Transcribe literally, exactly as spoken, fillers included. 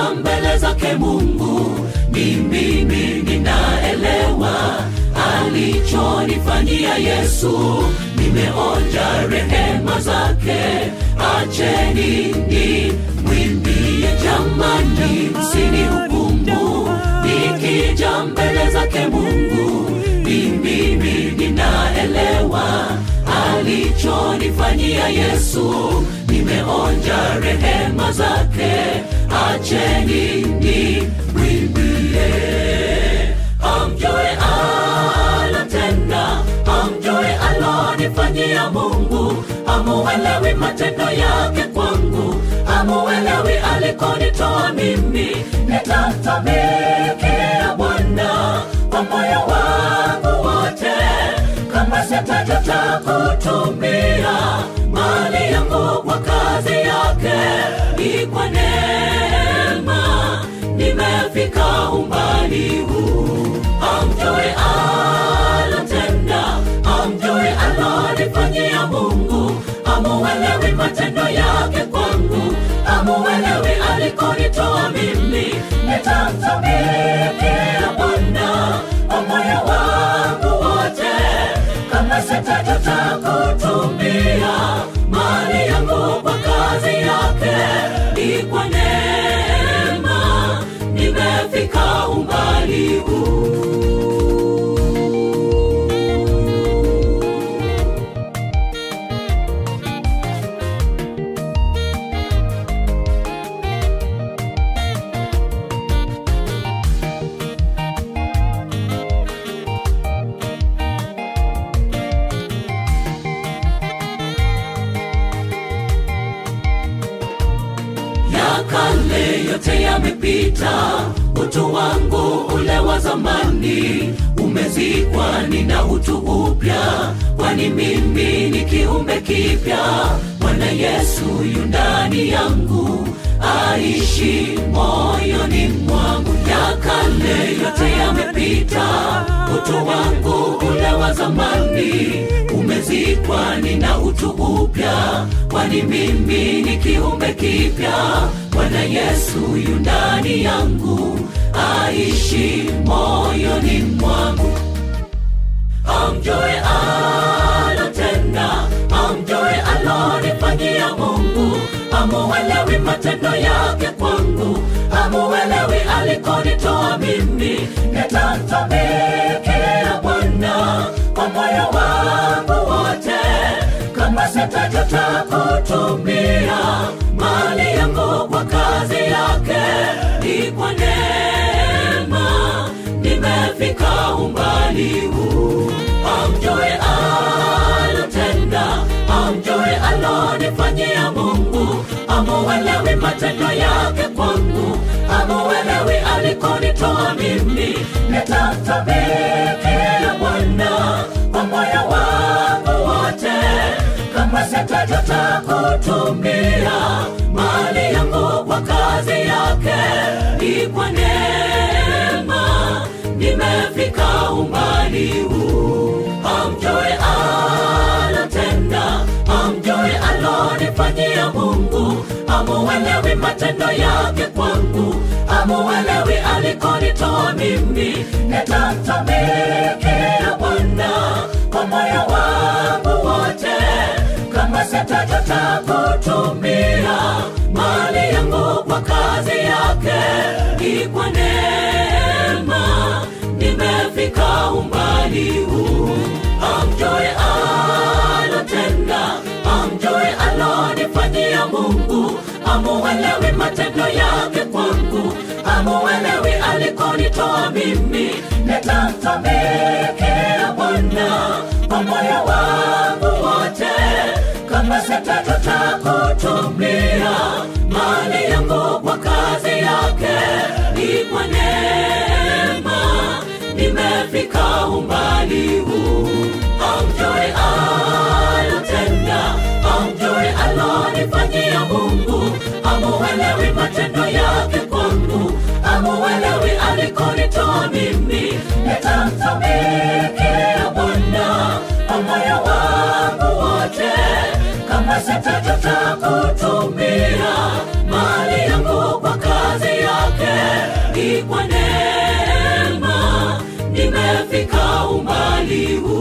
nikija mbele zake Mungu, ni mimi ninaelewa alichonifanyia Yesu. Nimeonja rehema zake, acheni ni mwimbie. Jamani, msinihukumu nikija mbele zake Mungu, ni mimi ninaelewa alichonifanyia Yesu. Nimeonja rehema zake, acheni ni mwimbie. Amjue alotenda, amjue alonifanyia Mungu. Hamuelewi matendo yake kwangu, hamuelewi alikonitoa mimi. Nitamtumikia Bwana kwa moyo wangu wote, kama sitajuta kutumia mali yangu kwa kazi yake. Ni kwa neema nimefika umbali huu. Amjue alotenda, amjue alonifanyia Mungu. Hamuelewi matendo yake kwangu, hamuelewi alikonitoa mimi. Nitamtumikia Bwana kwa moyo wangu wote, kama sitajuta kutumia mali yangu kwa kazi yake. Ni kwa neema nimefika umbali huu. Kale yote yamepita, utu wangu ule wa zamani umezikwa, nina utu upya, kwani mimi ni kiumbe kipya. Bwana Yesu yu ndani yangu, aishi moyoni mwangu. Ya kale yote yamepita, utu wangu ule wa zamani umezikwa, nina utu upya, kwani mimi ni kiumbe kipya. Bwana Yesu yu ndani yangu, aishi moyoni mwangu. Amjue alotenda, amjue alonifanyia Mungu. Hamuelewi matendo yake kwangu, hamuelewi alikonitoa mimi. Nitamtumikia Bwana kwa moyo wangu wote, kama sitajuta kutumia mali yangu kwa kazi yake. Ni kwa neema nimefika umbali huu. Amjue alotenda, amjue alonifanyia Mungu. Hamuelewi matendo yake kwangu, hamuelewi alikonitoa mimi. Nitamtumikia Bwana kwa moyo wangu wote, kama sitajuta kutumia mali yangu kwa kazi yake. Ni kwa neema nimefika umbali huu. Amjue alotenda, amjue alonifanyia Mungu. Hamuelewi matendo yake kwangu, hamuelewi alikonitoa mimi. Nitamtumikia Bwana kwa moyo wangu wote, kama sitajuta kutumia mali yangu kwa kazi yake. Ni kwa neema nimefika umbali huu. Amjue alotenda, amjue alonifanyia Mungu. Hamuelewi matendo yake kwangu, hamuelewi alikonitoa mimi. Nitamtumikia Bwana kwa moyo wangu wote, kama sitajuta kutumia mali yangu kwa kazi yake. Ni kwa neema nimefika umbali huu. Amjue alotenda, amjue alonifanyia Mungu. Hamuelewi matendo yake kwangu, hamuelewi alikonitoa mimi. Nitamtumikia Bwana kwa moyo wangu wote, kama sitajuta kutumia mali yangu kwa kazi yake. kiu